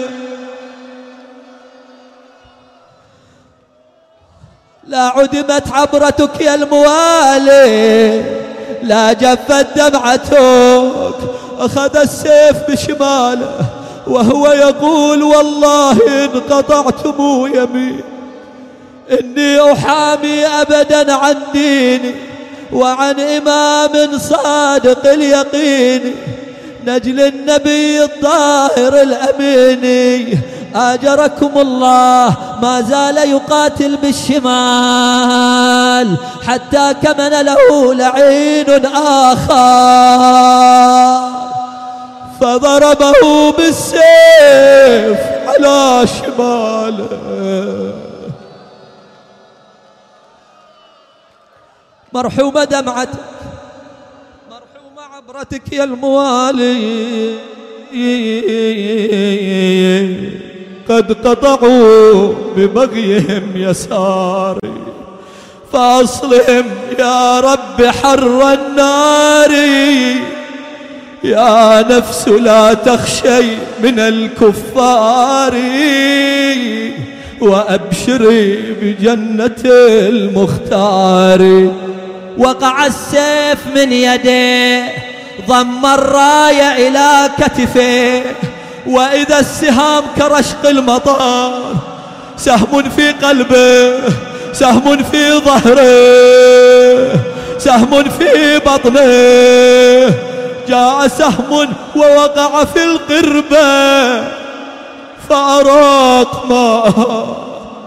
لا عدمت عبرتك يا الموالي، لا جفت دمعتك. أخذ السيف بشماله وهو يقول والله إن قطعتم يمين إني أحامي أبدا عن ديني وعن إمام صادق اليقين، نجل النبي الطاهر الأمين. آجركم الله ما زال يقاتل بالشمال حتى كمن له لعين آخر، فضربه بالسيف على شماله. مرحومة دمعتك، مرحومة عبرتك يا الموالي، قد قطعوا ببغيهم يساري، فأصلهم يا رب حر النار. يا نفس لا تخشي من الكفار، وأبشري بجنة المختار. وقع السيف من يديه، ضم الراية إلى كتفه، وإذا السهام كرشق المطر، سهم في قلبه، سهم في ظهره، سهم في بطنه. جاء سهم ووقع في القربة فأراق ماء،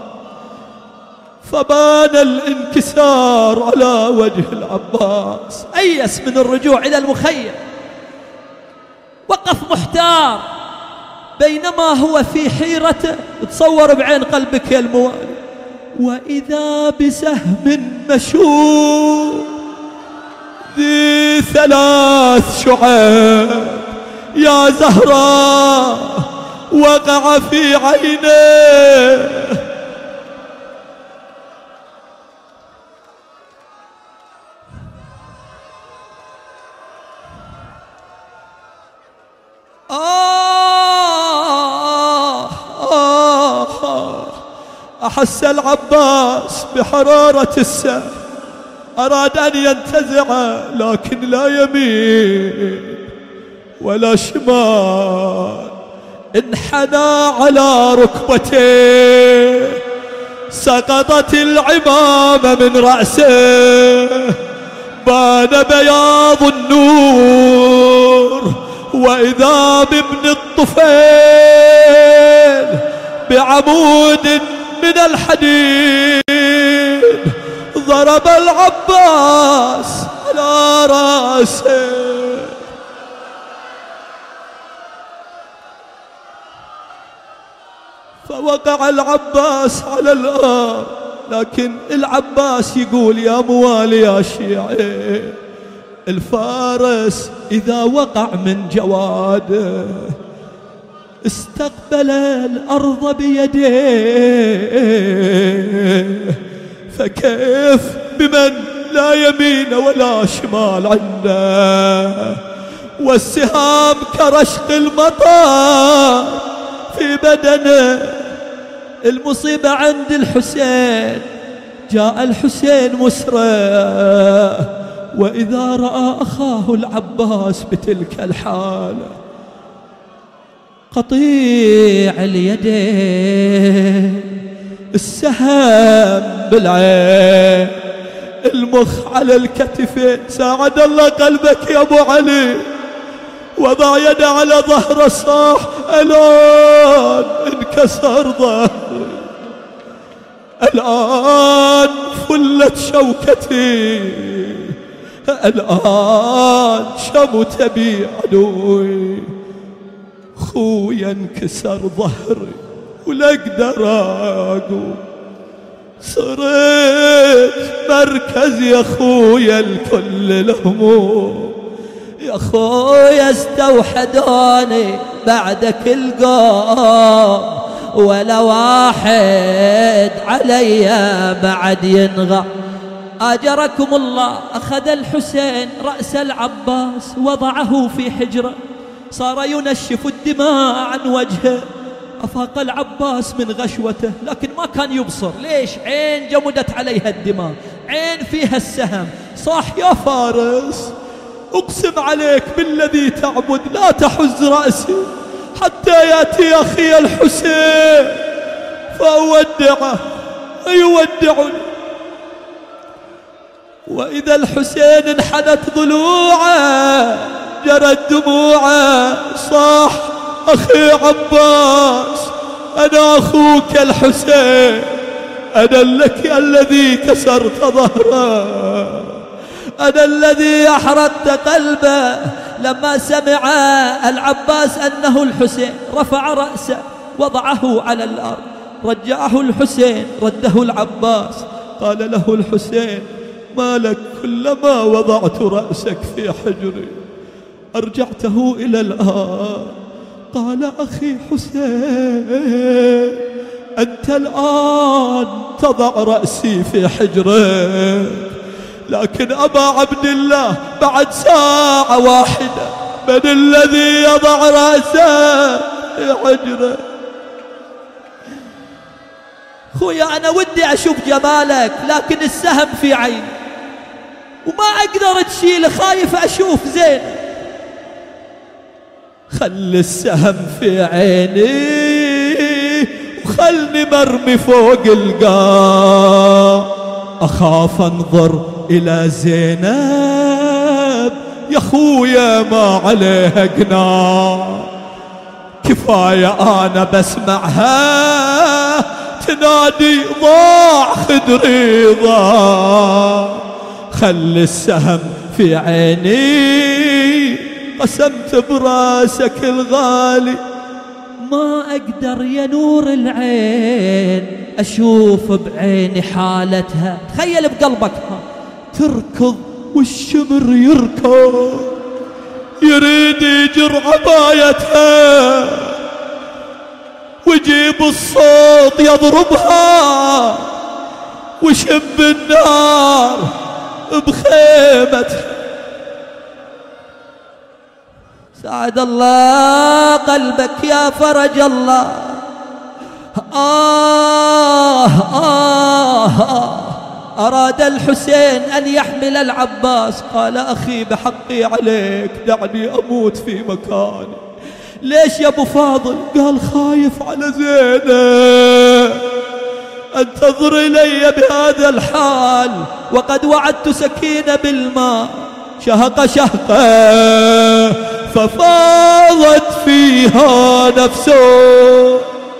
فبان الانكسار على وجه العباس. أيس من الرجوع إلى المخيم، وقف محتار بينما هو في حيرته. تصور بعين قلبك يا الموالي، وإذا بسهم مشهور ذي ثلاث شعاب يا زهراء وقع في عينيه. آه آه آه أحس العباس بحرارة السيف، أراد أن ينتزع لكن لا يمين ولا شمال. انحنى على ركبتيه، سقطت العمامة من رأسه، بان بياض النور. وإذا بابن الطفيل بعمود من الحديد ضرب العباس على رأسه. فوقع العباس على الأرض، لكن العباس يقول يا موالي يا شيعي، الفارس إذا وقع من جواده استقبل الأرض بيديه، فكيف بمن لا يمين ولا شمال عنده، والسهام كرشق المطر في بدنه. المصيبة عند الحسين جاء الحسين مسرع، وإذا رأى أخاه العباس بتلك الحالة قطيع اليدين، السهم بالعين، المخ على الكتفين. ساعد الله قلبك يا أبو علي. وضع يده على ظهره صاح: الآن انكسر ظهري، الآن فلت شوكتي، الآن شمت بي عدوي، خويا انكسر ظهري ولا اقدر اقوم، صرت مركز يا خويا الكل الهموم، يا خويا استوحدوني بعدك القوم، ولا واحد علي بعد ينغى. آجركم الله. أخذ الحسين رأس العباس وضعه في حجره، صار ينشف الدماء عن وجهه. أفاق العباس من غشوته لكن ما كان يبصر. ليش؟ عين جمدت عليها الدماء، عين فيها السهم. صاح: يا فارس، أقسم عليك بالذي تعبد لا تحز رأسي حتى يأتي أخي الحسين فأودعه أيودعني. وإذا الحسين انحنت ضلوعه جرت دموعه. صاح: أخي عباس، أنا أخوك الحسين، أنا لك الذي كسرت ظهره، أنا الذي أحرقت قلبه. لما سمع العباس أنه الحسين رفع رأسه وضعه على الأرض، رجعه الحسين، رده العباس. قال له الحسين: ما لك كلما وضعت رأسك في حجري أرجعته إلى الآن؟ قال: أخي حسين، أنت الآن تضع رأسي في حجرك، لكن أبا عبد الله بعد ساعة واحدة من الذي يضع رأسه في حجره؟ خويا أنا ودي أشوف جمالك لكن السهم في عيني وما أقدر تشيله، خايف أشوف زين. خل السهم في عيني وخلني مرمي فوق القاع، أخاف أنظر إلى زينب يا خويا ما عليها قناع، كفاية أنا بسمعها تنادي ضاع خدري ضاع. خل السهم في عيني قسمت براسك الغالي، ما أقدر يا نور العين أشوف بعيني حالتها. تخيل بقلبك تركض والشمر يركض يريد يجر عبايتها ويجيب الصوت يضربها وشب النار بخيمتها. سعد الله قلبك يا فرج الله. آه آه آه أراد الحسين أن يحمل العباس، قال: أخي بحقي عليك دعني أموت في مكاني. ليش يا أبو فاضل؟ قال: خايف على زينب، انتظر إلي بهذا الحال وقد وعدت سكينة بالماء. شهق شهقة ففاضت فيها نفسه.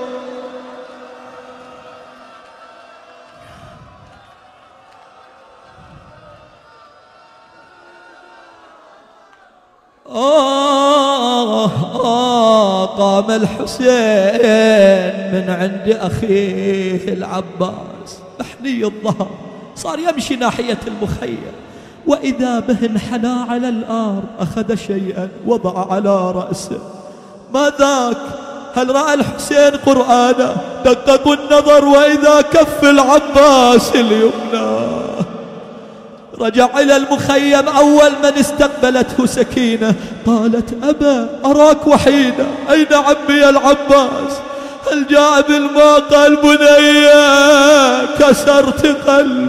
آه آه قام الحسين من عند أخيه العباس محني الظهر، صار يمشي ناحية المخيم، وإذا به انحنى على الأرض، أخذ شيئا وضع على رأسه. ما ذاك؟ هل رأى الحسين قرآنا؟ دققوا النظر وإذا كف العباس اليمنى. رجع إلى المخيم، أول من استقبلته سكينة، قالت: أبا أراك وحيدا، أين عمي العباس؟ هل جاء بالماء قال بنية كسرت قلبي،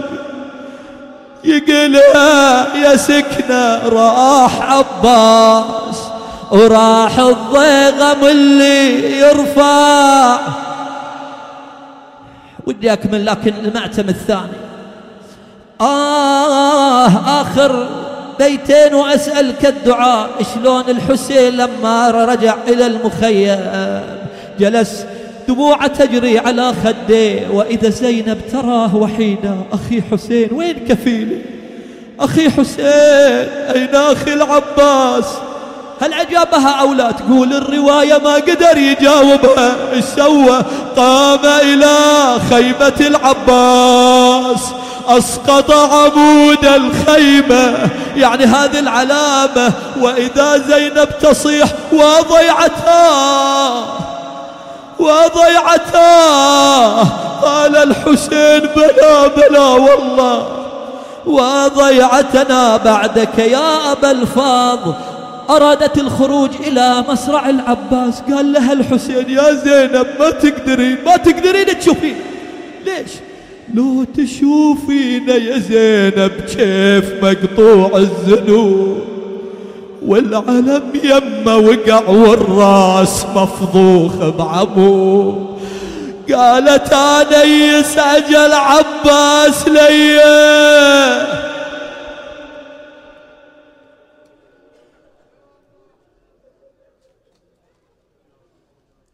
يقلها يا سكنة راح عباس وراح الضيغم اللي يرفع. ودي أكمل لكن المعتم الثاني. آه آخر بيتين وأسألك الدعاء. شلون الحسين لما رجع إلى المخيم جلس دموع تجري على خديه، وإذا زينب تراه وحيدا. أخي حسين وين كفيلي؟ أخي حسين أين أخي العباس؟ هل عجبها أو لا؟ تقول الرواية ما قدر يجاوبها. إيش سوى؟ قام إلى خيمة العباس أسقط عمود الخيمة، يعني هذه العلامة. وإذا زينب تصيح وضيعتها وضيعتها. قال الحسين بلا بلا والله وضيعتنا بعدك يا أبا الفاضل. أرادت الخروج إلى مصرع العباس. قال لها الحسين يا زينب ما تقدرين ما تقدرين تشوفين. ليش؟ لو تشوفين يا زينب كيف مقطوع الذنوب والعلم يمه وقع والراس مفضوخ بعمود. قالت أنا يسعجل عباس ليه